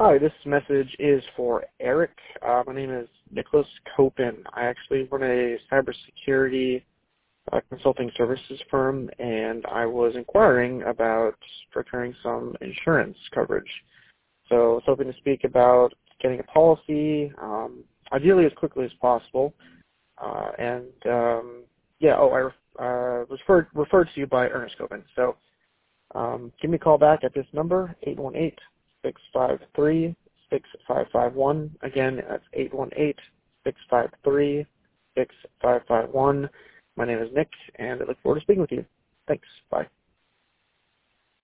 Hi, this message is for Eric. My name is Nicholas Copen. I actually run a cybersecurity consulting services firm, and I was inquiring about procuring some insurance coverage. So I was hoping to speak about getting a policy, ideally as quickly as possible. I was referred to you by Ernest Copen. So give me a call back at this number, 818-653-6551. Again, that's 818-653-6551. My name is Nick, and I look forward to speaking with you. Thanks. Bye.